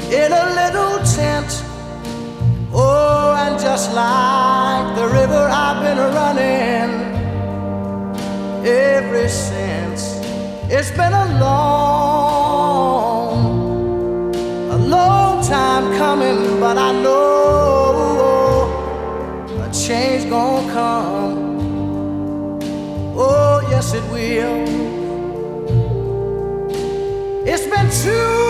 in a little tent. Oh, and just like the river I've been running ever since. It's been a long time coming, but I know a change gonna come. Oh, yes it will. It's been too